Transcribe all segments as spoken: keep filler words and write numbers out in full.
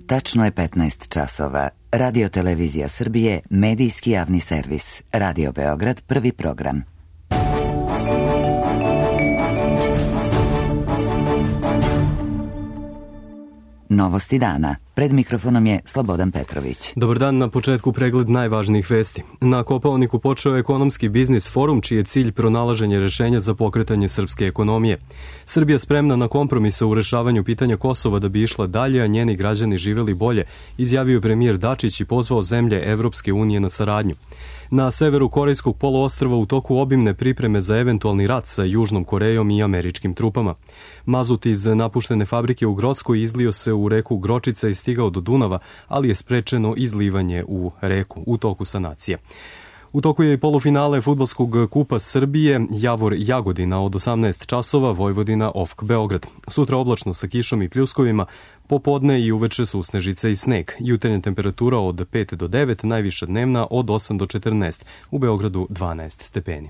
Tačno je petnaest časova. Radio Televizija Srbije, medijski javni servis. Radio Beograd, prvi program. Novosti dana. Pred mikrofonom je Slobodan Petrović. Dobar dan, na početku pregled najvažnijih vesti. Na Kopaoniku počeo ekonomski biznis forum, čiji je cilj pronalaženje rešenja za pokretanje srpske ekonomije. Srbija spremna na kompromise u rešavanju pitanja Kosova da bi išla dalje, a njeni građani živeli bolje, izjavio premijer Dačić i pozvao zemlje Evropske unije na saradnju. Na severu Korejskog poluostrva u toku obimne pripreme za eventualni rat sa Južnom Korejom i američkim trupama. Mazut iz napuštene fabrike u Grockoj izlio se u reku Gročica i stigao do Dunava, ali je sprečeno izlivanje u reku u toku sanacije. U toku je i polufinale fudbalskog kupa Srbije Javor Jagodina od osamnaest časova, Vojvodina O F K Beograd. Sutra oblačno sa kišom i pljuskovima, popodne i uveče su snežice i sneg. Jutarnja temperatura od pet do devet, najviša dnevna od osam do četrnaest, u Beogradu dvanaest stepeni.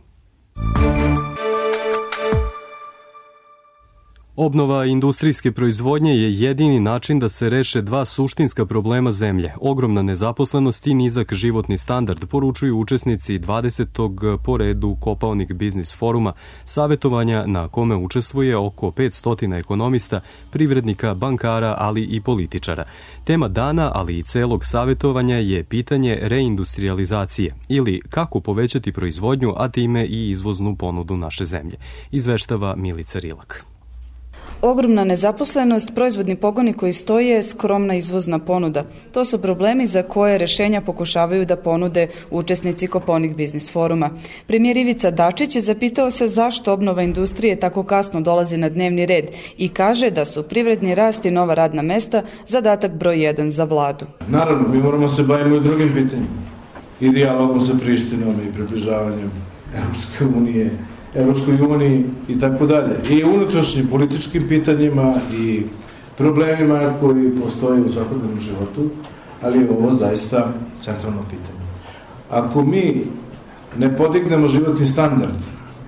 Obnova industrijske proizvodnje je jedini način da se reše dva suštinska problema zemlje, ogromna nezaposlenost i nizak životni standard, poručuju učesnici dvadesetog po redu Kopaonik biznis foruma, savjetovanja na kome učestvuje oko petsto ekonomista, privrednika, bankara, ali i političara. Tema dana, ali i celog savjetovanja je pitanje reindustrializacije ili kako povećati proizvodnju, a time i izvoznu ponudu naše zemlje, izveštava Milica Rilak. Ogromna nezaposlenost, proizvodni pogoni koji stoje, skromna izvozna ponuda. To su problemi za koje rešenja pokušavaju da ponude učesnici Kopaonik biznis foruma. Premijer Ivica Dačić je zapitao se zašto obnova industrije tako kasno dolazi na dnevni red i kaže da su privredni rast i nova radna mesta zadatak broj jedan za vladu. Naravno, mi moramo se baviti i drugim pitanjima. I dijalogom sa Prištinom i približavanjem Evropske unije, Evropskoj uniji i tako dalje. I unutrašnjim političkim pitanjima i problemima koji postoje u svakodnevnom životu, ali je ovo zaista centralno pitanje. Ako mi ne podignemo životni standard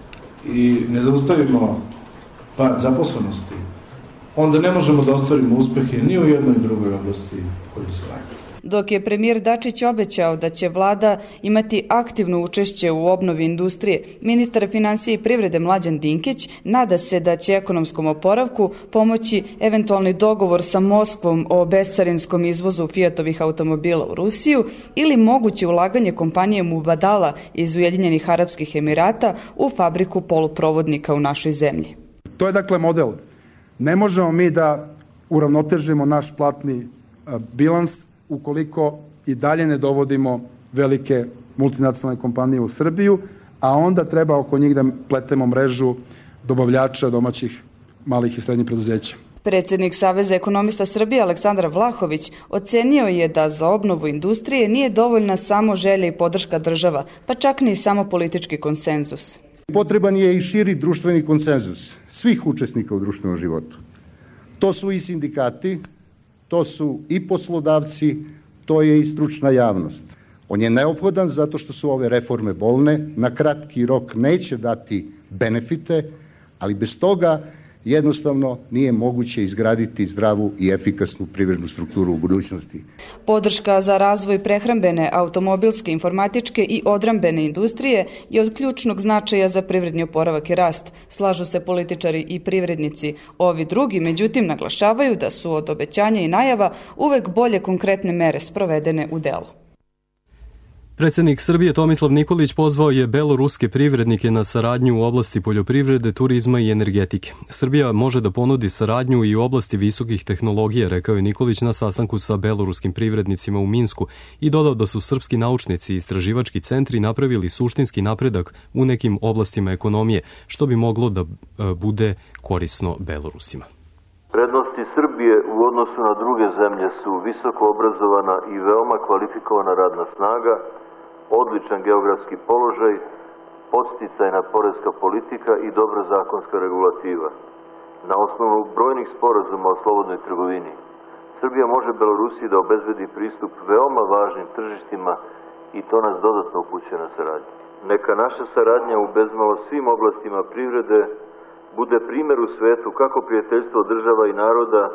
i ne zaustavimo pad zaposlenosti, onda ne možemo da ostvarimo uspehe ni u jednoj drugoj oblasti koji se radi. Dok je premijer Dačić obećao da će vlada imati aktivno učešće u obnovi industrije, ministar finansija i privrede Mlađan Dinkić nada se da će ekonomskom oporavku pomoći eventualni dogovor sa Moskvom o bescarinskom izvozu Fiatovih automobila u Rusiju ili moguće ulaganje kompanije Mubadala iz Ujedinjenih Arapskih Emirata u fabriku poluprovodnika u našoj zemlji. To je dakle model. Ne možemo mi da uravnotežimo naš platni bilans ukoliko i dalje ne dovodimo velike multinacionalne kompanije u Srbiju, a onda treba oko njih da pletemo mrežu dobavljača domaćih malih i srednjih preduzeća. Predsednik Saveza ekonomista Srbije Aleksandar Vlahović ocenio je da za obnovu industrije nije dovoljna samo želja i podrška država, pa čak ni samo politički konsenzus. Potreban je i širi društveni konsenzus svih učesnika u društvenom životu. To su i sindikati, to su i poslodavci, to je i stručna javnost. On je neophodan zato što su ove reforme bolne, na kratki rok neće dati benefite, ali bez toga jednostavno nije moguće izgraditi zdravu i efikasnu privrednu strukturu u budućnosti. Podrška za razvoj prehrambene, automobilske, informatičke i odbrambene industrije je od ključnog značaja za privredni oporavak i rast. Slažu se političari i privrednici. Ovi drugi, međutim, naglašavaju da su od obećanja i najava uvek bolje konkretne mere sprovedene u delo. Predsednik Srbije Tomislav Nikolić pozvao je beloruske privrednike na saradnju u oblasti poljoprivrede, turizma i energetike. Srbija može da ponudi saradnju i u oblasti visokih tehnologija, rekao je Nikolić na sastanku sa beloruskim privrednicima u Minsku i dodao da su srpski naučnici i istraživački centri napravili suštinski napredak u nekim oblastima ekonomije, što bi moglo da bude korisno Belorusima. Prednosti Srbije u odnosu na druge zemlje su visoko obrazovana i veoma kvalifikovana radna snaga, odličan geografski položaj, podsticajna poreska politika i dobra zakonska regulativa. Na osnovu brojnih sporazuma o slobodnoj trgovini, Srbija može Belorusiji da obezbedi pristup veoma važnim tržištima i to nas dodatno upućuje na saradnju. Neka naša saradnja u bezmalo svim oblastima privrede bude primjer u svetu kako prijateljstvo država i naroda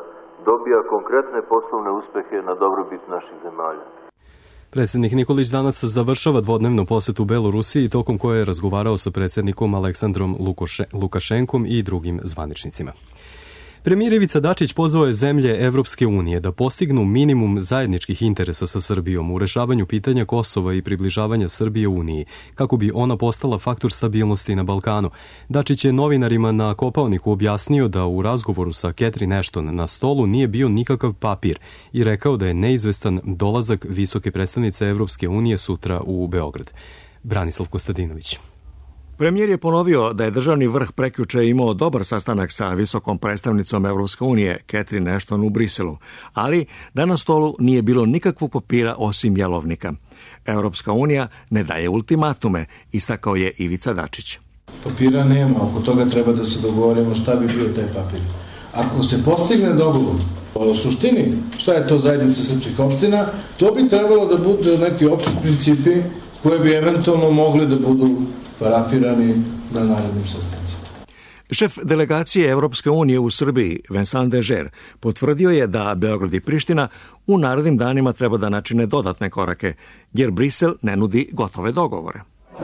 dobija konkretne poslovne uspehe na dobrobit naših zemalja. Predsjednik Nikolić danas završava dvodnevnu posetu Belorusiji, tokom koje je razgovarao sa predsjednikom Aleksandrom Lukašenkom i drugim zvaničnicima. Premijer Ivica Dačić pozvao je zemlje Evropske unije da postignu minimum zajedničkih interesa sa Srbijom u rešavanju pitanja Kosova i približavanja Srbije Uniji, kako bi ona postala faktor stabilnosti na Balkanu. Dačić je novinarima na Kopaoniku objasnio da u razgovoru sa Catherine Ashton na stolu nije bio nikakav papir i rekao da je neizvestan dolazak visoke predstavnice Evropske unije sutra u Beograd. Branislav Kostadinović. Premijer je ponovio da je državni vrh prekjuče imao dobar sastanak sa visokom predstavnicom Evropske unije, Catherine Ashton, u Briselu, ali da na stolu nije bilo nikakvog papira osim jelovnika. Evropska unija ne daje ultimatume, istakao je Ivica Dačić. Papira nema, oko toga treba da se dogovorimo šta bi bio taj papir. Ako se postigne dogovor o suštini, šta je to zajednica srpskih opština, to bi trebalo da budu neki opšti principi koje bi eventualno mogli da budu parafirani na narednim sastancima. Šef delegacije Evropske unije u Srbiji, Vincent Dežer, potvrdio je da Beograd i Priština u narednim danima treba da načine dodatne korake, jer Brisel ne nudi gotove dogovore.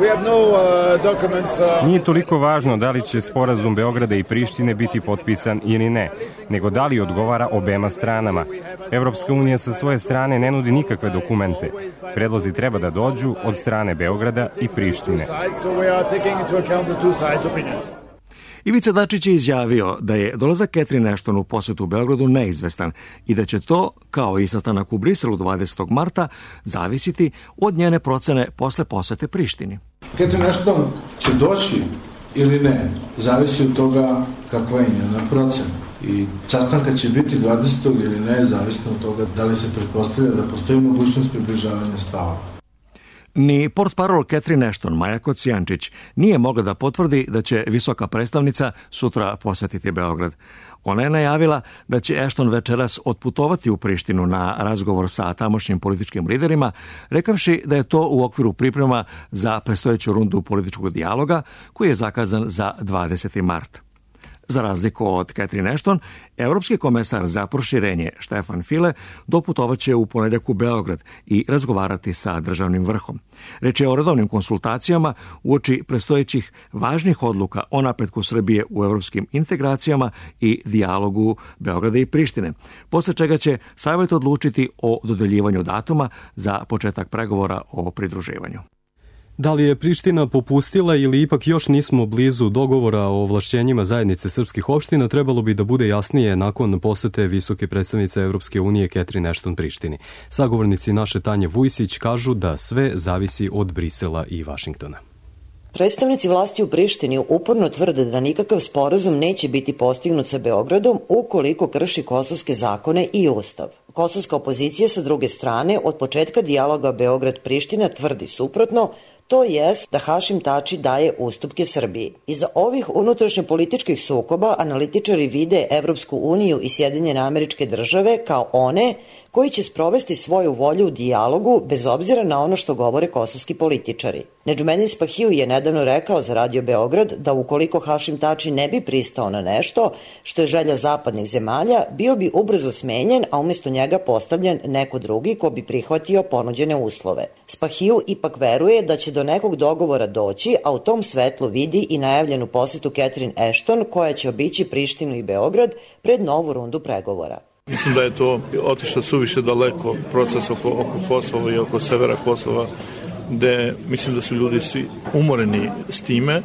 Nije toliko važno da li će sporazum Beograda i Prištine biti potpisan ili ne, nego da li odgovara obema stranama. Evropska unija sa svoje strane ne nudi nikakve dokumente. Predlozi treba da dođu od strane Beograda i Prištine. Ivica Dačić je izjavio da je dolazak Catherine Ashton u posetu u Beogradu neizvestan i da će to, kao i sastanak u Briselu dvadesetog marta, zavisiti od njene procene posle posete Prištini. Catherine Ashton će doći ili ne, zavisi od toga kakva je njena procena. I sastanka će biti dvadesetog ili ne, zavisno od toga da li se pretpostavlja da postoji mogućnost približavanja stavova. Ni portparol Catherine Ashton, Maja Kocijančić, nije mogla da potvrdi da će visoka predstavnica sutra posetiti Beograd. Ona je najavila da će Ashton večeras otputovati u Prištinu na razgovor sa tamošnjim političkim liderima, rekavši da je to u okviru priprema za predstojeću rundu političkog dijaloga koji je zakazan za dvadeseti mart. Za razliku od Catherine Ashton, evropski komesar za proširenje Štefan File doputovaće u ponedjeljak u Beograd i razgovarati sa državnim vrhom. Reč je o redovnim konsultacijama uoči predstojećih važnih odluka o napretku Srbije u evropskim integracijama i dijalogu Beograda i Prištine, posle čega će Savet odlučiti o dodeljivanju datuma za početak pregovora o pridruživanju. Da li je Priština popustila ili ipak još nismo blizu dogovora o ovlašćenjima zajednice srpskih opština, trebalo bi da bude jasnije nakon posete visoke predstavnice Evropske unije Catherine Ashton Prištini. Sagovornici naše Tanje Vujsić kažu da sve zavisi od Brisela i Vašingtona. Predstavnici vlasti u Prištini uporno tvrde da nikakav sporazum neće biti postignut sa Beogradom ukoliko krši kosovske zakone i ustav. Kosovska opozicija sa druge strane od početka dijaloga Beograd-Priština tvrdi suprotno, to jest da Hašim Tači daje ustupke Srbiji. Iza ovih unutrašnje političkih sukoba analitičari vide Evropsku uniju i Sjedinjene Američke Države kao one koji će sprovesti svoju volju u dijalogu bez obzira na ono što govore kosovski političari. Nedžumedin Spahiju je nedavno rekao za Radio Beograd da ukoliko Hašim Tači ne bi pristao na nešto što je želja zapadnih zemalja, bio bi ubrzo smenjen, a umjesto njega postavljen neko drugi ko bi prihvatio ponuđene uslove. Spahiju ipak veruje da će do nekog dogovora doći, a u tom svetlu vidi i najavljenu posetu Catherine Ashton koja će obići Prištinu i Beograd pred novu rundu pregovora. Mislim da je to otišlo suviše daleko proces oko, oko Kosova i oko severa Kosova, gde mislim da su ljudi svi umoreni s time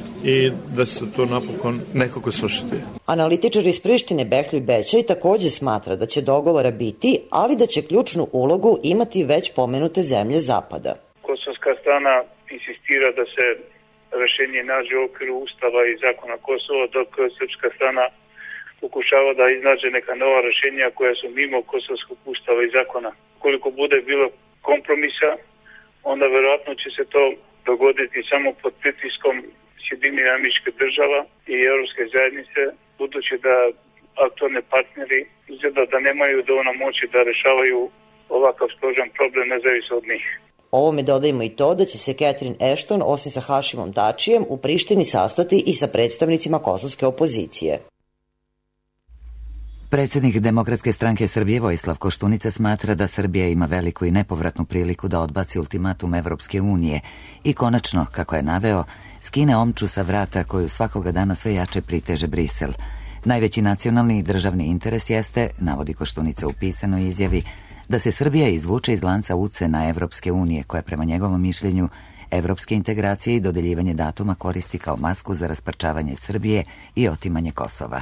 i da se to napokon nekako svršiti. Analitičar iz Prištine Behljuj Bećaj takođe smatra da će dogovora biti, ali da će ključnu ulogu imati već pomenute zemlje Zapada. Kosovska strana insistira da se rešenje nađe u okviru Ustava i zakona Kosova, dok srpska strana pokušava da iznađe neka nova rešenja koja su mimo kosovskog ustava i zakona. Koliko bude bilo kompromisa, onda verovatno će se to dogoditi samo pod pritiskom Sjedinjenih Američkih Država i Evropske zajednice, budući da aktualni partneri izgleda da nemaju dovoljno moći da rešavaju ovakav složen problem nezavisno od njih. Ovome dodajemo i to da će se Catherine Ashton, osim sa Hašimom Tačijem, u Prištini sastati i sa predstavnicima kosovske opozicije. Predsjednik Demokratske stranke Srbije Vojislav Koštunica smatra da Srbija ima veliku i nepovratnu priliku da odbaci ultimatum Evropske unije i konačno, kako je naveo, skine omču sa vrata koju svakoga dana sve jače priteže Brisel. Najveći nacionalni i državni interes jeste, navodi Koštunica u pisanoj izjavi, da se Srbija izvuče iz lanca ucena Evropske unije, koja prema njegovom mišljenju evropske integracije i dodeljivanje datuma koristi kao masku za rasparčavanje Srbije i otimanje Kosova.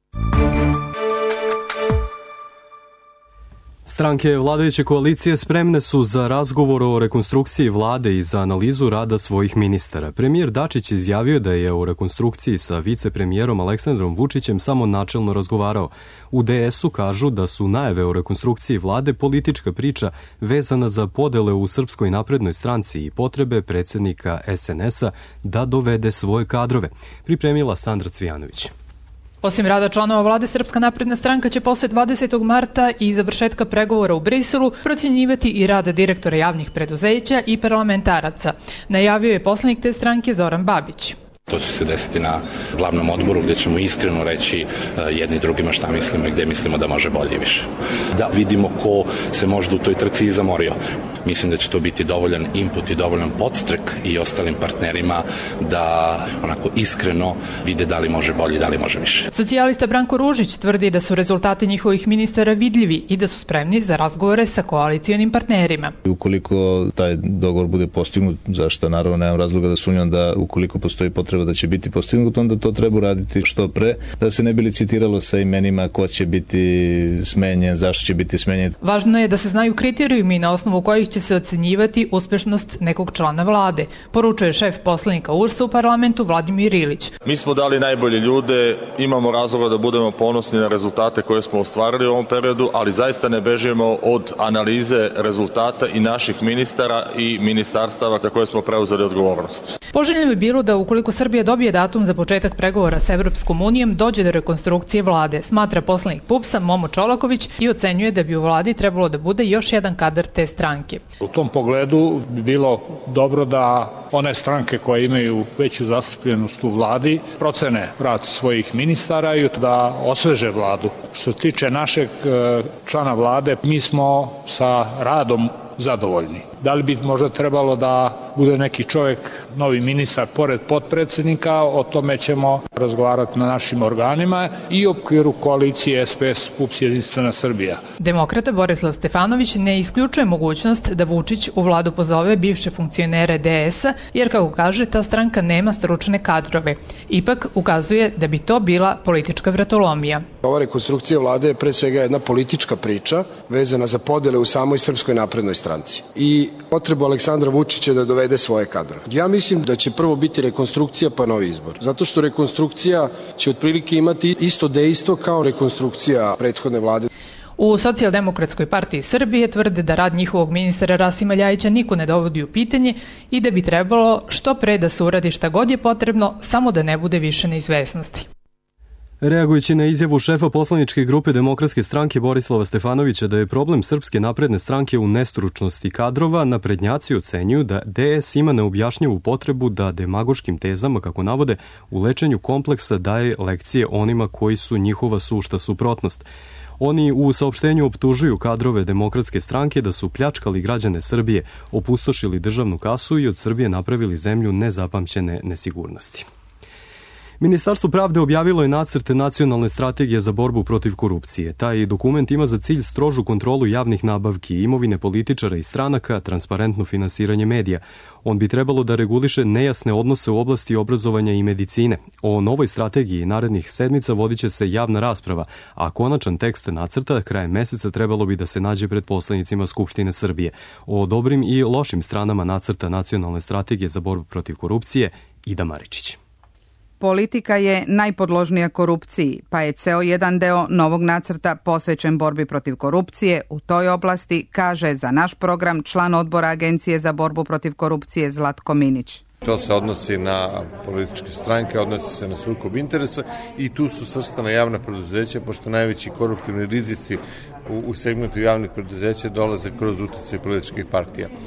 Stranke vladajuće koalicije spremne su za razgovor o rekonstrukciji vlade i za analizu rada svojih ministara. Premijer Dačić izjavio da je o rekonstrukciji sa vicepremijerom Aleksandrom Vučićem samo načelno razgovarao. U D S-u kažu da su najave o rekonstrukciji vlade politička priča vezana za podele u Srpskoj naprednoj stranci i potrebe predsjednika S N S-a da dovede svoje kadrove. Pripremila Sandra Cvijanović. Osim rada članova vlade, Srpska napredna stranka će posle dvadesetog marta i završetka pregovora u Briselu procjenjivati i rad direktora javnih preduzeća i parlamentaraca, najavio je poslanik te stranke Zoran Babić. To će se desiti na glavnom odboru gdje ćemo iskreno reći jedni drugima šta mislimo i gdje mislimo da može bolje i više. Da vidimo ko se možda u toj trci i zamorio. Mislim da će to biti dovoljan input i dovoljan podstrek i ostalim partnerima da onako iskreno vide da li može bolje i da li može više. Socijalista Branko Ružić tvrdi da su rezultati njihovih ministara vidljivi i da su spremni za razgovore sa koalicijonim partnerima. Ukoliko taj dogovor bude postignut, zašto naravno nemam razloga da sumnjam da ukoliko postoji potreba da će biti postignut, onda to treba raditi što pre, da se ne bi licitiralo sa imenima ko će biti smenjen, zašto će biti smenjen. Važno je da se znaju kriterijumi na osnovu kojih će se ocenjivati uspešnost nekog člana vlade, poručuje šef poslanika U R S-a u parlamentu Vladimir Ilić. Mi smo dali najbolje ljude, imamo razloga da budemo ponosni na rezultate koje smo ostvarili u ovom periodu, ali zaista ne bežimo od analize rezultata i naših ministara i ministarstava za koje smo preuzeli odgovornost. Poželjno bi bilo da ukoliko Srbija dobije datum za početak pregovora sa Evropskom unijom, dođe do rekonstrukcije vlade, smatra poslanik P U P S-a Momo Čolaković i ocenjuje da bi u vladi trebalo da bude još jedan kadar te stranke. U tom pogledu bi bilo dobro da one stranke koje imaju veću zastupljenost u vladi procene rad svojih ministara i da osveže vladu. Što se tiče našeg člana vlade, mi smo sa radom zadovoljni. Da li bi možda trebalo da bude neki čovjek, novi ministar, pored potpredsjednika, o tome ćemo razgovarati na našim organima i u okviru koalicije S P S P U P S Jedinstvena Srbija. Demokrata Borislav Stefanović ne isključuje mogućnost da Vučić u vladu pozove bivše funkcionere D S-a, jer kako kaže, ta stranka nema stručne kadrove. Ipak ukazuje da bi to bila politička vratolomija. Ova rekonstrukcija vlade je pre svega jedna politička priča vezana za podele u samoj Srpskoj naprednoj stranci i potrebu Aleksandra Vučića da dovede svoje kadrove. Ja mislim da će prvo biti rekonstrukcija pa novi izbor. Zato što rekonstrukcija će otprilike imati isto dejstvo kao rekonstrukcija prethodne vlade. U Socijaldemokratskoj partiji Srbije tvrde da rad njihovog ministra Rasima Ljajića niko ne dovodi u pitanje i da bi trebalo što pre da se uradi šta god je potrebno, samo da ne bude više neizvesnosti. Reagujući na izjavu šefa poslaničke grupe Demokratske stranke Borislava Stefanovića da je problem Srpske napredne stranke u nestručnosti kadrova, naprednjaci ocenjuju da D S ima neobjašnjivu potrebu da demagoškim tezama, kako navode, u lečenju kompleksa daje lekcije onima koji su njihova sušta suprotnost. Oni u saopštenju optužuju kadrove Demokratske stranke da su pljačkali građane Srbije, opustošili državnu kasu i od Srbije napravili zemlju nezapamćene nesigurnosti. Ministarstvo pravde objavilo je nacrt nacionalne strategije za borbu protiv korupcije. Taj dokument ima za cilj strožu kontrolu javnih nabavki, imovine političara i stranaka, transparentno finansiranje medija. On bi trebalo da reguliše nejasne odnose u oblasti obrazovanja i medicine. O novoj strategiji narednih sedmica vodit će se javna rasprava, a konačan tekst nacrta krajem meseca trebalo bi da se nađe pred poslanicima Skupštine Srbije. O dobrim i lošim stranama nacrta nacionalne strategije za borbu protiv korupcije Ida Maričić. Politika je najpodložnija korupciji, pa je ceo jedan deo novog nacrta posvećen borbi protiv korupcije u toj oblasti, kaže za naš program član odbora Agencije za borbu protiv korupcije Zlatko Minić. To se odnosi na političke stranke, odnosi se na sukob interesa i tu su svrstana javna preduzeća, pošto najveći koruptivni rizici u, u segmentu javnih preduzeća dolaze kroz uticaj političkih partija.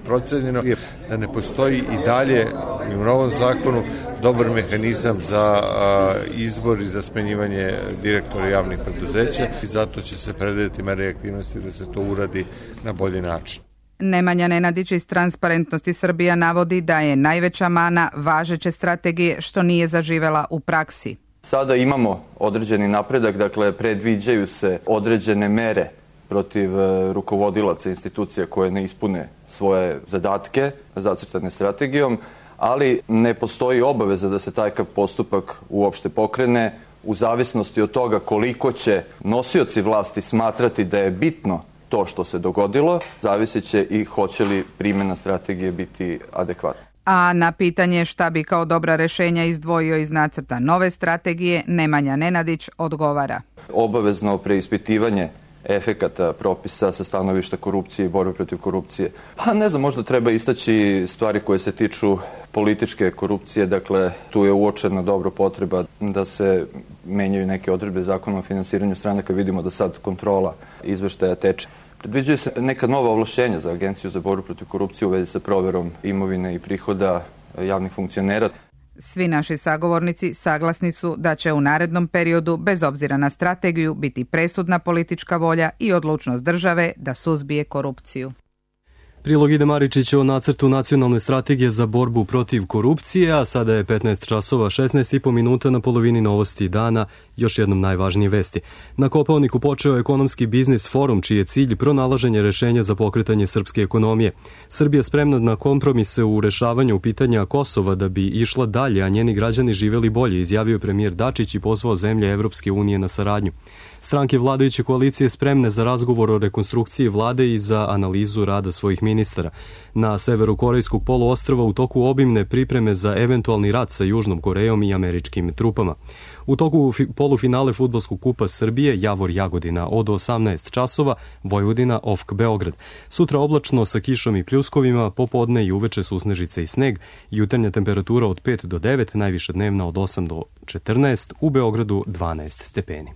procenjeno je da ne postoji i dalje i u novom zakonu dobar mehanizam za izbor i za smenjivanje direktora javnih preduzeća i zato će se predvideti mere aktivnosti da se to uradi na bolji način. Nemanja Nenadić iz Transparentnosti Srbija navodi da je najveća mana važeće strategije što nije zaživela u praksi. Sada imamo određeni napredak, dakle predviđaju se određene mere protiv rukovodilaca institucija koje ne ispune svoje zadatke zacrtane strategijom, ali ne postoji obaveza da se takav postupak uopšte pokrene u zavisnosti od toga koliko će nosioci vlasti smatrati da je bitno to što se dogodilo, zavisit će i hoće li primjena strategije biti adekvatna. A na pitanje šta bi kao dobra rešenja izdvojio iz nacrta nove strategije, Nemanja Nenadić odgovara. Obavezno preispitivanje efekata propisa sa stanovišta korupcije i borbe protiv korupcije. Pa ne znam, možda treba istaći stvari koje se tiču političke korupcije, dakle tu je uočena dobro potreba da se menjaju neke odredbe zakona o finansiranju stranaka, vidimo da sad kontrola izveštaja teče. Predviđaju se neka nova ovlašćenja za Agenciju za borbu protiv korupcije u vezi sa proverom imovine i prihoda javnih funkcionera. Svi naši sagovornici saglasni su da će u narednom periodu, bez obzira na strategiju, biti presudna politička volja i odlučnost države da suzbije korupciju. Prilog Ide Maričić o nacrtu nacionalne strategije za borbu protiv korupcije, a sada je petnaest časova šesnaest i po minuta na polovini novosti dana, još jednom najvažnije vesti. Na Kopaoniku počeo ekonomski biznis forum, čiji je cilj pronalaženje rešenja za pokretanje srpske ekonomije. Srbija spremna na kompromise u rešavanju pitanja Kosova da bi išla dalje, a njeni građani živeli bolje, izjavio premijer Dačić i pozvao zemlje Evropske unije na saradnju. Stranke vladajuće koalicije spremne za razgovor o rekonstrukciji vlade i za analizu rada svojih ministara. Na severu Korejskog poluostrva u toku obimne pripreme za eventualni rat sa Južnom Korejom i američkim trupama. U toku polufinale fudbalskog kupa Srbije Javor Jagodina od osamnaest časova, Vojvodina O F K Beograd. Sutra oblačno sa kišom i pljuskovima, popodne i uveče susnežice i sneg, jutarnja temperatura od pet do devet, najviša dnevna od osam do četrnaest, u Beogradu dvanaest stepeni.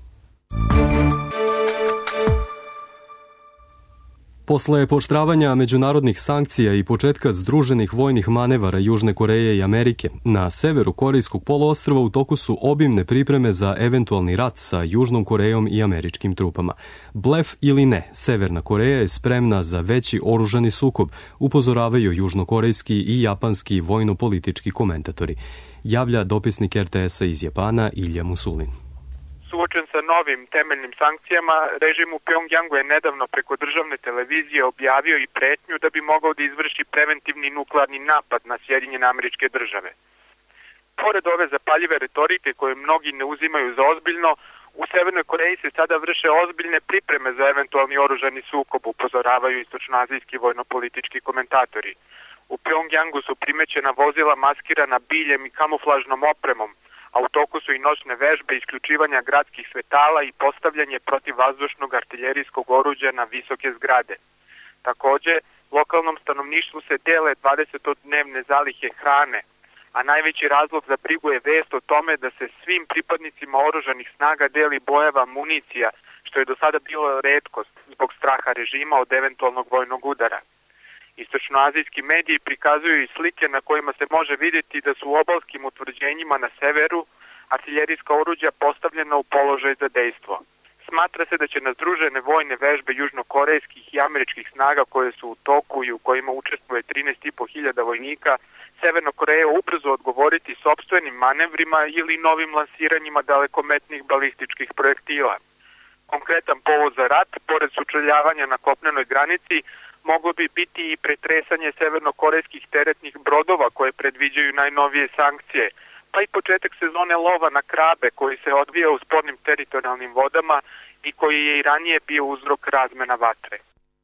Posle pooštravanja međunarodnih sankcija i početka združenih vojnih manevara Južne Koreje i Amerike, na severu Korejskog poluostrva u toku su obimne pripreme za eventualni rat sa Južnom Korejom i američkim trupama. Blef ili ne, Severna Koreja je spremna za veći oružani sukob, upozoravaju južnokorejski i japanski vojno-politički komentatori. Javlja dopisnik R T S-a iz Japana Ilja Musulin. Suočen sa novim temeljnim sankcijama, režim u Pjongjangu je nedavno preko državne televizije objavio i pretnju da bi mogao da izvrši preventivni nuklearni napad na Sjedinjene Američke Države. Pored ove zapaljive retorike koje mnogi ne uzimaju za ozbiljno, u Severnoj Koreji se sada vrše ozbiljne pripreme za eventualni oružani sukob, upozoravaju istočnoazijski vojno-politički komentatori. U Pjongjangu su primećena vozila maskirana biljem i kamuflažnom opremom, a u toku su i noćne vežbe isključivanja gradskih svetala i postavljanje protivvazdušnog artiljerijskog oruđa na visoke zgrade. Takođe, lokalnom stanovništvu se dele dvadesetodnevne zalihe hrane, a najveći razlog za brigu je vest o tome da se svim pripadnicima oružanih snaga deli bojeva municija, što je do sada bilo retkost zbog straha režima od eventualnog vojnog udara. Istočnoazijski mediji prikazuju i slike na kojima se može vidjeti da su u obalskim utvrđenjima na severu artiljerijska oruđa postavljena u položaj za dejstvo. Smatra se da će na združene vojne vežbe južnokorejskih i američkih snaga koje su u toku i u kojima učestvuje trinaest i po hiljada vojnika, Severna Koreja ubrzo odgovoriti sopstvenim manevrima ili novim lansiranjima dalekometnih balističkih projektila. Konkretan povod za rat, pored sučeljavanja na kopnenoj granici, moglo bi biti i pretresanje severnokorejskih teretnih brodova koje predviđaju najnovije sankcije, pa i početak sezone lova na krabe koji se odvija u spornim teritorijalnim vodama i koji je i ranije bio uzrok razmena vatre.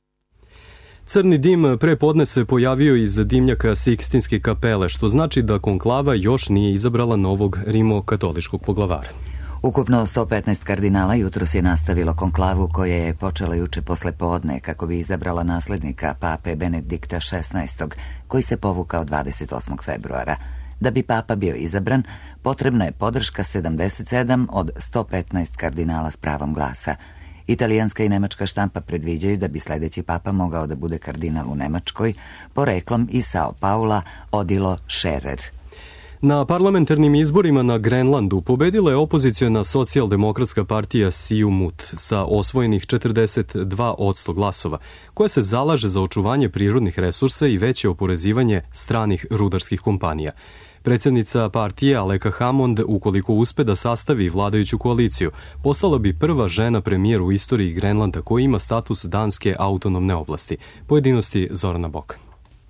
Crni dim pre podne se pojavio iz dimnjaka Sikstinske kapele, što znači da konklava još nije izabrala novog rimokatoličkog poglavara. Ukupno sto petnaest kardinala jutros je nastavilo konklavu koja je počela juče posle podne kako bi izabrala naslednika pape Benedikta šesnaestog, koji se povukao dvadeset osmog februara. Da bi papa bio izabran, potrebna je podrška sedamdeset sedam od sto petnaest kardinala s pravom glasa. Italijanska i nemačka štampa predviđaju da bi sledeći papa mogao da bude kardinal u Nemačkoj, poreklom iz Sao Paula Odilo Scherer. Na parlamentarnim izborima na Grenlandu pobedila je opoziciona socijaldemokratska partija Siumut sa osvojenih četrdeset dva posto glasova, koja se zalaže za očuvanje prirodnih resursa i veće oporezivanje stranih rudarskih kompanija. Predsjednica partije Aleka Hammond, ukoliko uspe da sastavi vladajuću koaliciju, postala bi prva žena premijer u istoriji Grenlanda koja ima status danske autonomne oblasti. Pojedinosti Zorana Bokan.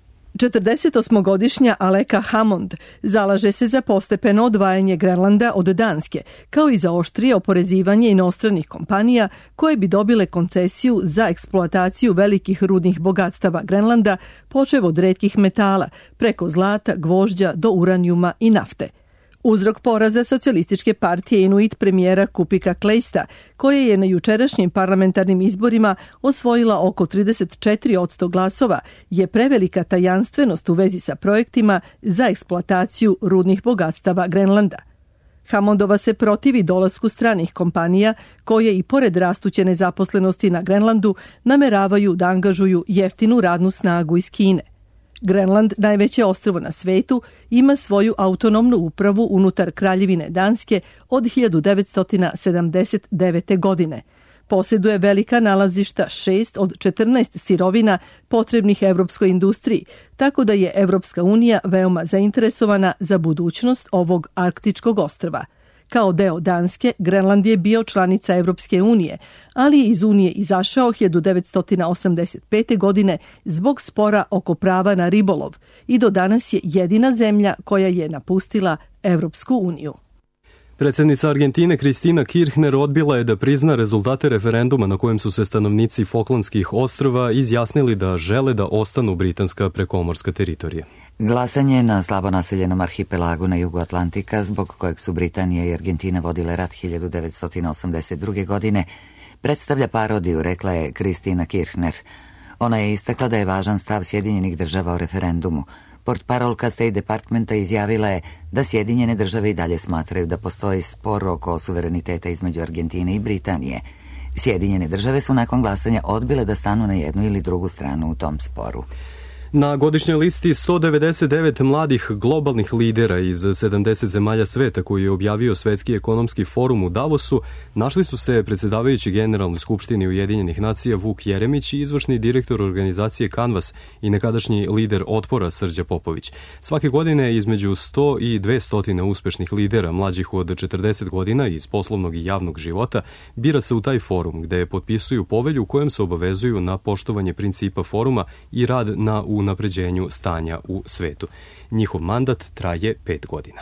četrdesetosmogodišnja Aleka Hammond zalaže se za postepeno odvajanje Grenlanda od Danske, kao i za oštrije oporezivanje inostranih kompanija koje bi dobile koncesiju za eksploataciju velikih rudnih bogatstava Grenlanda, počev od retkih metala, preko zlata, gvožđa do uranijuma i nafte. Uzrok poraza socijalističke partije Inuit premijera Kupika Kleista, koje je na jučerašnjim parlamentarnim izborima osvojila oko trideset četiri posto glasova, je prevelika tajanstvenost u vezi sa projektima za eksploataciju rudnih bogatstava Grenlanda. Hammondova se protivi dolasku stranih kompanija koje i pored rastuće nezaposlenosti na Grenlandu nameravaju da angažuju jeftinu radnu snagu iz Kine. Grenland, najveće ostrvo na svetu, ima svoju autonomnu upravu unutar Kraljevine Danske od hiljadu devetsto sedamdeset devete. godine. Posjeduje velika nalazišta šest od četrnaest sirovina potrebnih evropskoj industriji, tako da je Evropska unija veoma zainteresovana za budućnost ovog arktičkog ostrva. Kao deo Danske, Grenland je bio članica Evropske unije, ali je iz Unije izašao hiljadu devetsto osamdeset pete. godine zbog spora oko prava na ribolov i do danas je jedina zemlja koja je napustila Evropsku uniju. Predsjednica Argentine Kristina Kirchner odbila je da prizna rezultate referenduma na kojem su se stanovnici Falklandskih ostrva izjasnili da žele da ostanu britanska prekomorska teritorija. Glasanje na slabo naseljenom arhipelagu na jugu Atlantika, zbog kojeg su Britanija i Argentina vodile rat hiljadu devetsto osamdeset druge. godine, predstavlja parodiju, rekla je Kristina Kirchner. Ona je istakla da je važan stav Sjedinjenih država o referendumu. Portparolka State Departmenta izjavila je da Sjedinjene države i dalje smatraju da postoji spor oko suvereniteta između Argentine i Britanije. Sjedinjene države su nakon glasanja odbile da stanu na jednu ili drugu stranu u tom sporu. Na godišnjoj listi sto devedeset devet mladih globalnih lidera iz sedamdeset zemalja sveta koji je objavio Svetski ekonomski forum u Davosu, našli su se predsjedavajući Generalnoj skupštini Ujedinjenih nacija Vuk Jeremić i izvršni direktor organizacije Canvas i nekadašnji lider Otpora Srđa Popović. Svake godine između sto i dvesta uspešnih lidera mlađih od četrdeset godina iz poslovnog i javnog života bira se u taj forum gde potpisuju povelju kojem se obavezuju na poštovanje principa foruma i rad na unapređenju stanja u svetu. Njihov mandat traje pet godina.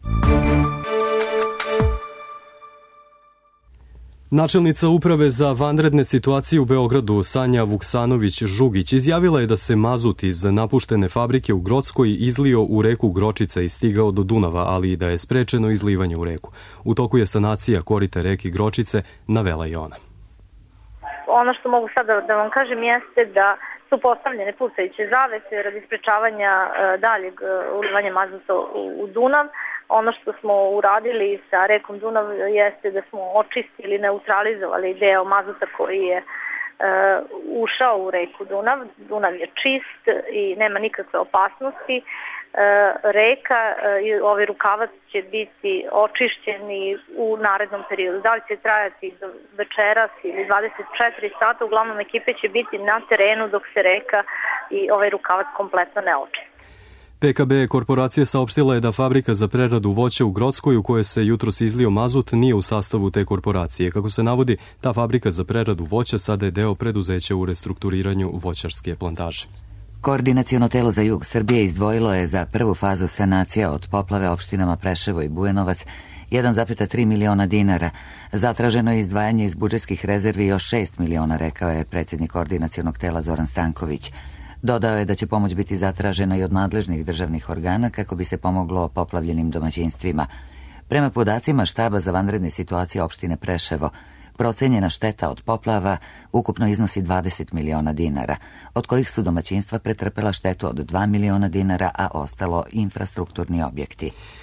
Načelnica uprave za vanredne situacije u Beogradu Sanja Vuksanović-Žugić izjavila je da se mazut iz napuštene fabrike u Grockoj izlio u reku Gročica i stigao do Dunava, ali i da je sprečeno izlivanje u reku. U toku je sanacija korita reke Gročice, navela je ona. Ono što mogu sada da vam kažem jeste da su postavljene pucajuće zavese radi sprečavanja daljeg ulivanja mazuta u Dunav. Ono što smo uradili sa rekom Dunav jeste da smo očistili, neutralizovali deo mazuta koji je ušao u reku Dunav. Dunav je čist i nema nikakve opasnosti. Reka i ovaj rukavac će biti očišćeni u narednom periodu. Da li će trajati do večeras ili dvadeset četiri sata, uglavnom ekipe će biti na terenu dok se reka i ovaj rukavac kompletno ne očisti. P K B korporacija saopštila je da fabrika za preradu voća u Grockoj u kojoj se jutros izlio mazut nije u sastavu te korporacije. Kako se navodi, ta fabrika za preradu voća sada je deo preduzeća u restrukturiranju voćarske plantaže. Koordinaciono telo za jug Srbije izdvojilo je za prvu fazu sanacija od poplave opštinama Preševo i Bujanovac jedan zarez tri miliona dinara. Zatraženo je izdvajanje iz budžetskih rezervi još šest miliona, rekao je predsjednik koordinacionog tela Zoran Stanković. Dodao je da će pomoć biti zatražena i od nadležnih državnih organa kako bi se pomoglo poplavljenim domaćinstvima. Prema podacima štaba za vanredne situacije opštine Preševo, procenjena šteta od poplava ukupno iznosi dvadeset miliona dinara, od kojih su domaćinstva pretrpela štetu od dva miliona dinara, a ostalo infrastrukturni objekti.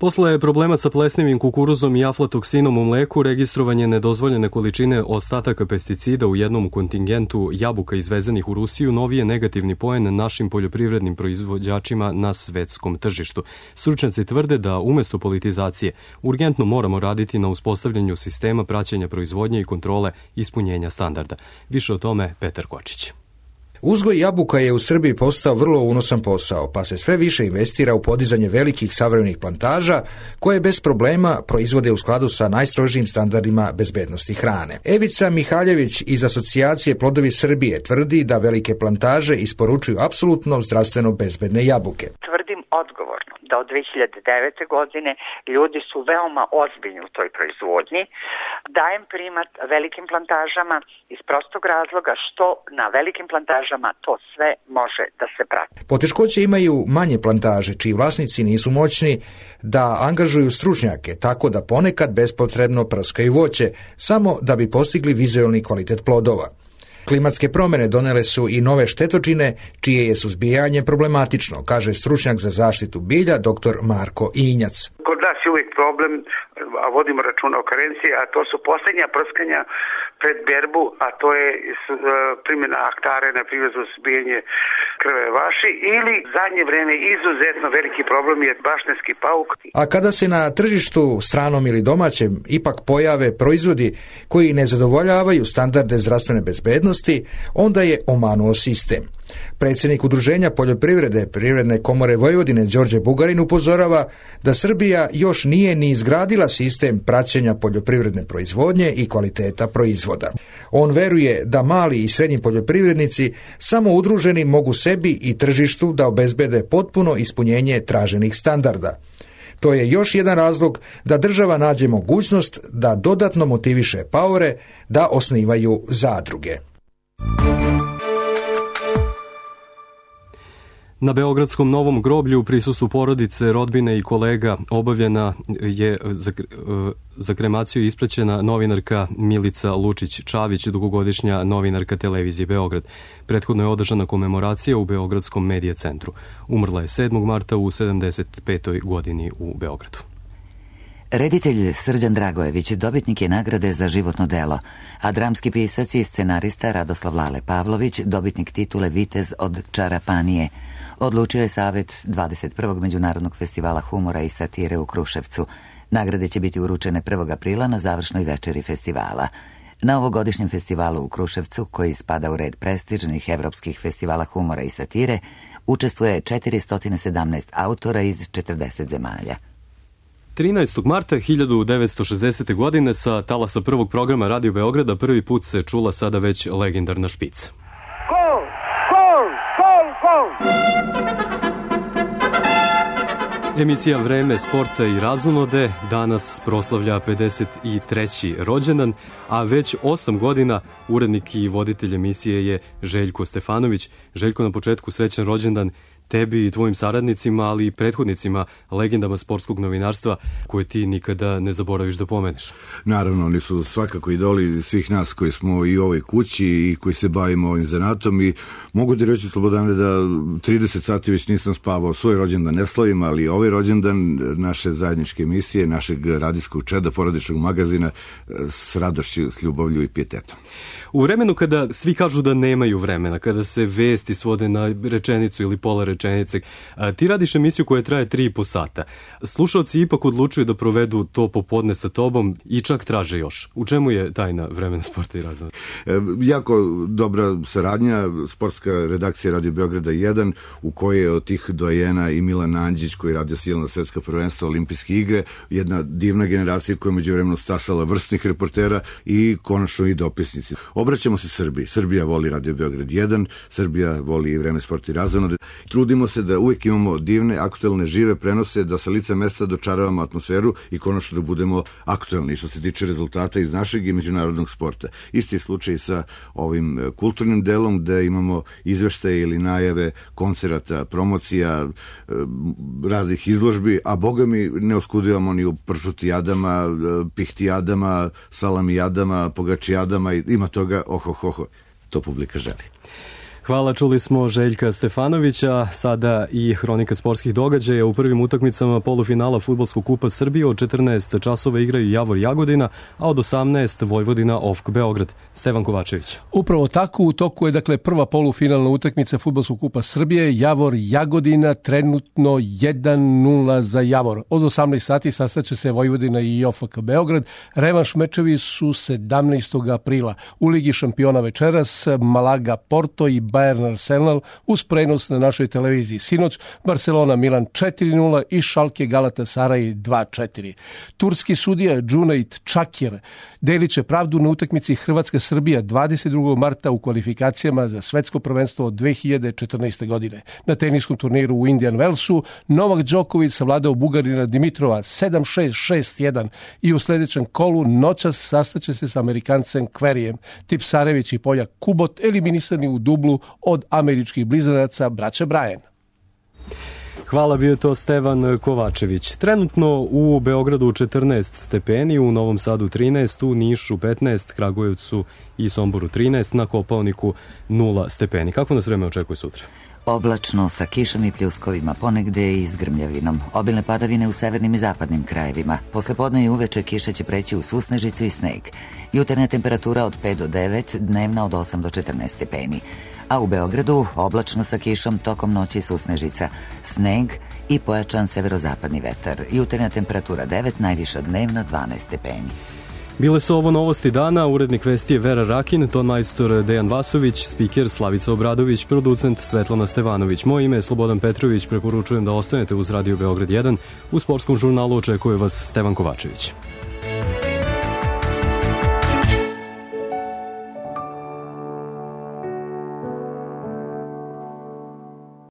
Posle problema sa plesnivim kukuruzom i aflatoksinom u mleku, registrovanje nedozvoljene količine ostataka pesticida u jednom kontingentu jabuka izvezenih u Rusiju novi je negativni poen našim poljoprivrednim proizvođačima na svetskom tržištu. Stručnjaci tvrde da umesto politizacije urgentno moramo raditi na uspostavljanju sistema praćenja proizvodnje i kontrole ispunjenja standarda. Više o tome Petar Kočić. Uzgoj jabuka je u Srbiji postao vrlo unosan posao, pa se sve više investira u podizanje velikih savremenih plantaža koje bez problema proizvode u skladu sa najstrožijim standardima bezbednosti hrane. Evica Mihaljević iz Asocijacije Plodovi Srbije tvrdi da velike plantaže isporučuju apsolutno zdravstveno bezbedne jabuke. Tvrdim odgovorno da od dve hiljade devete. godine ljudi su veoma ozbiljni u toj proizvodnji. Dajem primat velikim plantažama iz prostog razloga što na velikim plantažama to sve može da se prati. Poteškoće imaju manje plantaže čiji vlasnici nisu moćni da angažuju stručnjake, tako da ponekad bespotrebno prskaju voće, samo da bi postigli vizuelni kvalitet plodova. Klimatske promjene donele su i nove štetočine, čije je suzbijanje problematično, kaže stručnjak za zaštitu bilja dr. Marko Injac. Kod nas je uvijek problem, a vodimo računa o karenciji, a to su posljednja prskanja pred berbu, a to je primjena aktare na primjer za suzbijanje krve vaši, ili zadnje vreme izuzetno veliki problem je baštenski pauk. A kada se na tržištu stranom ili domaćem ipak pojave proizvodi koji ne zadovoljavaju standarde zdravstvene bezbednosti, onda je omanuo sistem. Predsjednik Udruženja poljoprivrede Privredne komore Vojvodine Đorđe Bugarin upozorava da Srbija još nije ni izgradila sistem praćenja poljoprivredne proizvodnje i kvaliteta proizvoda. On veruje da mali i srednji poljoprivrednici samo udruženi mogu sebi i tržištu da obezbede potpuno ispunjenje traženih standarda. To je još jedan razlog da država nađe mogućnost da dodatno motiviše paore da osnivaju zadruge. Na Beogradskom Novom groblju u prisustvu porodice, rodbine i kolega obavljena je za, za kremaciju ispraćena novinarka Milica Lučić-Čavić, dugogodišnja novinarka televizije Beograd. Prethodno je održana komemoracija u Beogradskom medija centru. Umrla je sedmog marta u sedamdeset petoj godini u Beogradu. Reditelj Srđan Dragojević dobitnik je nagrade za životno delo, a dramski pisac i scenarista Radoslav Lale Pavlović dobitnik titule Vitez od Čarapanije. Odlučio je Savet dvadeset prvog Međunarodnog festivala humora i satire u Kruševcu. Nagrade će biti uručene prvog aprila na završnoj večeri festivala. Na ovogodišnjem festivalu u Kruševcu, koji spada u red prestižnih evropskih festivala humora i satire, učestvuje četiristo sedamnaest autora iz četrdeset zemalja. trinaestog marta hiljadu devetsto šezdesete. godine sa talasa prvog programa Radio Beograda prvi put se čula sada već legendarna špica. Gol! Gol! Gol! Gol! Emisija Vreme sporta i razonode danas proslavlja pedeset treći rođendan, a već osam godina urednik i voditelj emisije je Željko Stefanović. Željko, na početku srećan rođendan tebi i tvojim saradnicima, ali i prethodnicima, legendama sportskog novinarstva koje ti nikada ne zaboraviš da pomeneš. Naravno, oni su svakako idoli svih nas koji smo i u ovoj kući i koji se bavimo ovim zanatom i mogu ti reći, Slobodane, da trideset sati već nisam spavao. Svoj rođendan ne slavim, ali ovaj rođendan naše zajedničke emisije, našeg radijskog čeda, porodičnog magazina, s radošću, s ljubavlju i pijetetom. U vremenu kada svi kažu da nemaju vremena, kada se vesti svode na rečenicu ili pola rečenice, ti radiš emisiju koja traje tri i po sata. Slušalci ipak odlučuju da provedu to popodne sa tobom i čak traže još. U čemu je tajna Vremena sporta i razvoja? E, jako dobra saradnja, sportska redakcija Radio Beograda jedan, u kojoj je od tih dojena i Milan Andžić, koji radio silna svetska prvenstva, olimpijske igre, jedna divna generacija koja je među vremenu stasala vrsnih reportera i konačno i dopisnici. Obraćamo se Srbiji. Srbija voli Radio Beograd jedan, Srbija voli i Vreme sporta i razonode. Trudimo se da uvijek imamo divne, aktuelne, žive prenose, da sa lica mesta dočaravamo atmosferu i konačno da budemo aktuelni što se tiče rezultata iz našeg i međunarodnog sporta. Isti je slučaj sa ovim kulturnim delom, gde imamo izveštaje ili najave koncerata, promocija, raznih izložbi, a boga mi ne oskudivamo ni u pršutijadama, pihtijadama, salamijadama, pogačijadama, ima toga, oho, ho, ho, to publika želi. Hvala, čuli smo Željka Stefanovića, sada i hronika sportskih događaja. U prvim utakmicama polufinala Fudbalskog kupa Srbije od četrnaest časova igraju Javor Jagodina, a od osamnaest Vojvodina O F K Beograd. Stevan Kovačević. Upravo tako, u toku je dakle prva polufinalna utakmica Fudbalskog kupa Srbije, Javor Jagodina, trenutno jedan nula za Javor. Od osamnaest sati sastaće se Vojvodina i O F K Beograd. Revanš mečevi su sedamnaestog aprila. U Ligi šampiona večeras Malaga Porto i Bayern Arsenal uz prenos na našoj televiziji. Sinoć Barcelona Milan četiri nula i Schalke Galatasaray dva četiri. Turski sudija Cüneyt Çakır delit će pravdu na utakmici Hrvatska-Srbija dvadeset drugog marta u kvalifikacijama za svetsko prvenstvo od dve hiljade četrnaeste. godine. Na teniskom turniru u Indian Wellsu Novak Đoković savladao Bugarina Dimitrova sedam šest šest jedan i u sljedećem kolu noćas sastaće se s Amerikancem Kverijem. Tipsarević i Poljak Kubot eliminisani u dublu od američkih blizanaca braće Bryan. Hvala, bio to Stevan Kovačević. Trenutno u Beogradu četrnaest stepeni, u Novom Sadu trinaest, u Nišu petnaest, Kragujevcu i Somboru trinaest, na Kopaoniku nula stepeni. Kako nas vreme očekuje sutra? Oblačno sa kišom i pljuskovima, ponegde i s grmljavinom. Obilne padavine u severnim i zapadnim krajevima. Posle podne i uveče kiša će preći u susnežicu i sneg. Jutarnja temperatura od pet do devet, dnevna od osam do četrnaest stepeni. A u Beogradu oblačno sa kišom, tokom noći susnežica, sneg i pojačan severozapadni vetar. Jutarnja temperatura devet, najviša dnevna dvanaest stepeni. Bile su ovo novosti dana, urednik vesti je Vera Rakin, tonmajstor Dejan Vasović, spiker Slavica Obradović, producent Svetlana Stevanović. Moje ime je Slobodan Petrović, preporučujem da ostanete uz Radio Beograd jedan. U sportskom žurnalu očekuje vas Stevan Kovačević.